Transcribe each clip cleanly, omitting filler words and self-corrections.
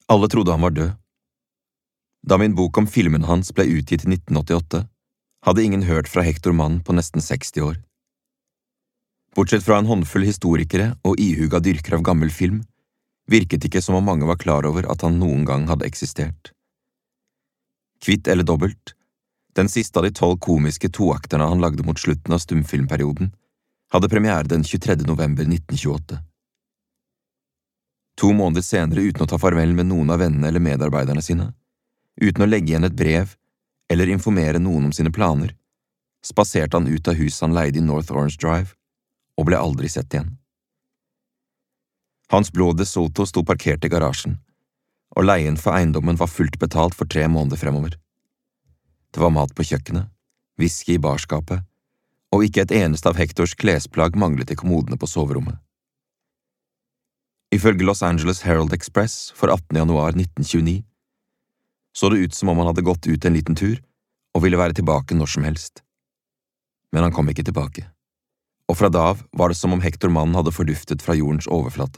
Alle trodde han var død. Da min bok om filmen hans ble utgitt i 1988, hadde ingen hørt fra Hector Mann på nesten 60 år. Bortsett fra en håndfull historikere og ihuga dyrker av gammel film, virket ikke som om mange var klar over at han noen gang hadde eksistert. Kvitt eller dobbelt, den siste av de 12 komiske toakterne han lagde mot slutten av stumfilmperioden, hadde premiere den 23. november 1928. 2 måneder senere, uten å ta farvel med noen av vennene eller medarbeiderne sine, uten å legge igjen et brev eller informere noen om sine planer, spaserte han ut av huset han leide i North Orange Drive, og ble aldri sett igjen. Hans blå DeSoto sto parkert i garasjen, og leien for eiendommen var fullt betalt for 3 måneder fremover. Det var mat på kjøkkenet, whisky i barskapet, og ikke et eneste av Hectors klesplagg manglet i kommodene på soverommet. Ifølge Los Angeles Herald Express for 18. januar 1929 så det ut som om han hadde gått ut en liten tur og ville være tilbake når som helst. Men han kom ikke tilbake, og fra da av var det som om Hector Mann hadde forduftet fra jordens overflate.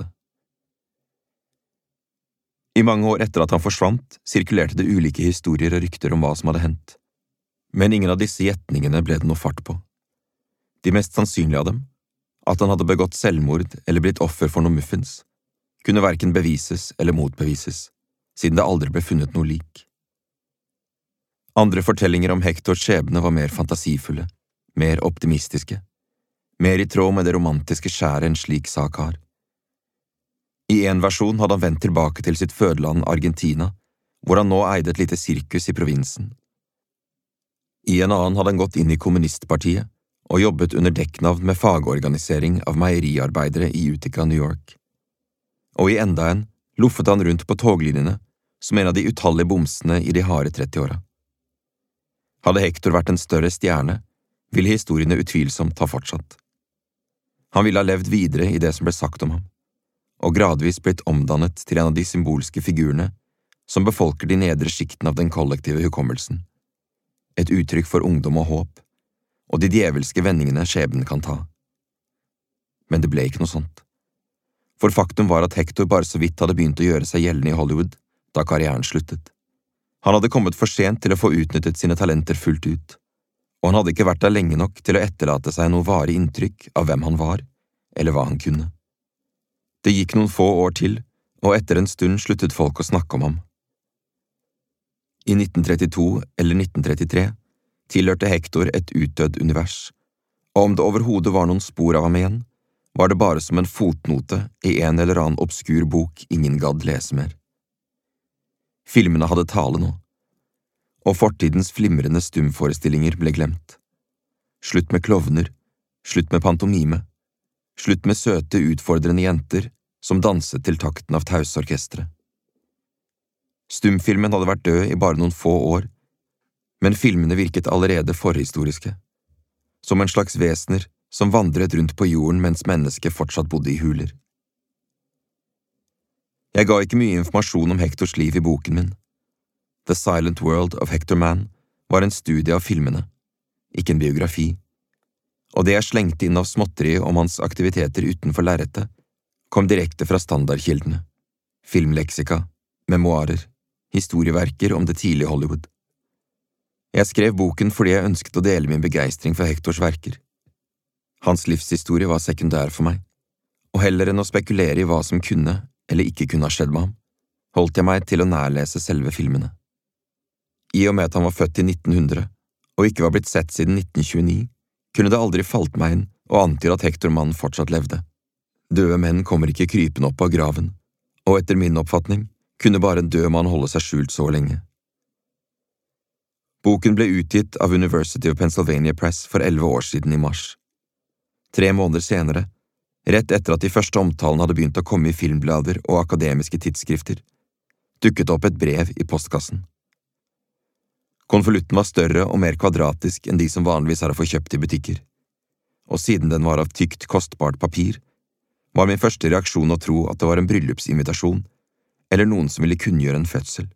I mange år etter at han forsvant, sirkulerte det ulike historier og rykter om hva som hadde hendt. Men ingen av disse gjetningene ble det noe fart på. De mest sannsynlige av dem, at han hadde begått selvmord eller blitt offer for noe muffins, kunne hverken bevises eller motbevises, siden det aldri ble funnet noe lik. Andre fortellinger om Hectors skjebne var mer fantasifulle, mer optimistiske, mer i tråd med det romantiske skjæret en slik sak har. I en versjon hadde han vendt tilbake til sitt fødeland Argentina, hvor han nå eide et lite sirkus i provinsen. I en annen hadde han gått inn i kommunistpartiet og jobbet under dekknavn med fagorganisering av meieriarbeidere i Utica, New York. Og i enda en loffet han rundt på toglinjene som en av de utallige bomsene i de harde 30-åra. Hadde Hector vært en større stjerne, ville historiene utvilsomt ha fortsatt. Han ville ha levd videre i det som ble sagt om ham, og gradvis blitt omdannet til en av de symbolske figurene som befolker de nedre skiktene av den kollektive hukommelsen, et uttrykk for ungdom og håp, og de djevelske vendingene skjebnen kan ta. Men det ble ikke noe sånt. For faktum var at Hector bare så vidt hadde begynt å gjøre seg gjeldende i Hollywood da karrieren sluttet. Han hadde kommet for sent til å få utnyttet sine talenter fullt ut, og han hadde ikke vært der lenge nok til å etterlate seg noe varig inntrykk av hvem han var, eller hva han kunne. Det gikk noen få år til, og etter en stund sluttet folk å snakke om ham. I 1932 eller 1933 tilhørte Hector et utdødd univers, og om det overhodet var noen spor av ham igjen, var det bare som en fotnote i en eller annen obskur bok ingen gadd lese mer. Filmene hadde tale nå, og fortidens flimrende stumforestillinger ble glemt. Slutt med klovner, slutt med pantomime, slutt med søte, utfordrende jenter som danset til takten av tausorkestre. Stumfilmen hadde vært død i bare noen få år, men filmene virket allerede forhistoriske, som en slags vesener som vandret rundt på jorden mens mennesket fortsatt bodde i huler. Jeg ga ikke mye informasjon om Hectors liv i boken min. The Silent World of Hector Mann var en studie av filmene, ikke en biografi, og det jeg slengte inn av småtteri om hans aktiviteter utenfor lerretet, kom direkte fra standardkildene, filmleksika, memoarer, historieverker om det tidlige Hollywood. Jeg skrev boken fordi jeg ønsket å dele min begeistring for Hectors verker. Hans livshistorie var sekundær for meg, og heller enn å spekulere i hva som kunne eller ikke kunne ha skjedd med ham, holdt jeg meg til å nærlese selve filmene. I og med at han var født i 1900, og ikke var blitt sett siden 1929, kunne det aldri falt meg inn og antyde at Hector Mann fortsatt levde. Døde menn kommer ikke krypende opp av graven, og etter min oppfatning kunne bare en død mann holde seg skjult så lenge. Boken ble utgitt av University of Pennsylvania Press for 11 år siden i mars. 3 måneder senere, rett etter at de første omtalene hadde begynt å komme i filmblader og akademiske tidsskrifter, dukket opp et brev i postkassen. Konvolutten var større og mer kvadratisk enn de som vanligvis er å få kjøpt i butikker, og siden den var av tykt, kostbart papir, var min første reaksjon å tro at det var en bryllupsinvitasjon, eller noen som ville kunngjøre en fødsel.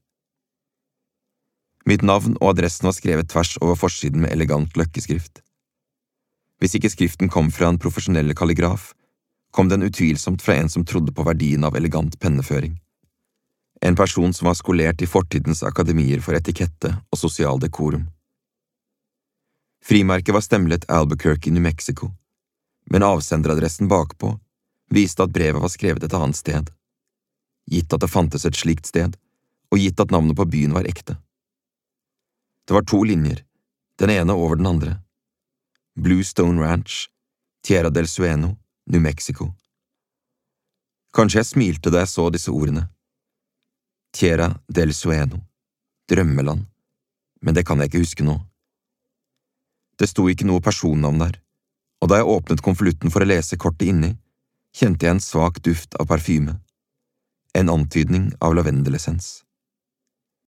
Mitt navn og adressen var skrevet tvers over forsiden med elegant løkkeskrift. Hvis ikke skriften kom fra en profesjonell kalligraf, kom den utvilsomt fra en som trodde på verdien av elegant penneføring. en person som var skolert i fortidens akademier for etikette og sosial dekorum. Frimerket var stemplet Albuquerque, New Mexico, men avsenderadressen bakpå viste at brevet var skrevet et annet sted, gitt at det fantes et slikt sted, og gitt at navnet på byen var ekte. Det var 2 linjer, den ene over den andre. Bluestone Ranch, Tierra del Sueno, New Mexico. Kanskje jeg smilte da jeg så disse ordene. Tierra del Sueno, drømmeland, men det kan jeg ikke huske nå. Det sto ikke noe personnavn der, og da jeg åpnet konvolutten for å lese kortet inni, kjente jeg en svak duft av parfyme, en antydning av lavendelessens.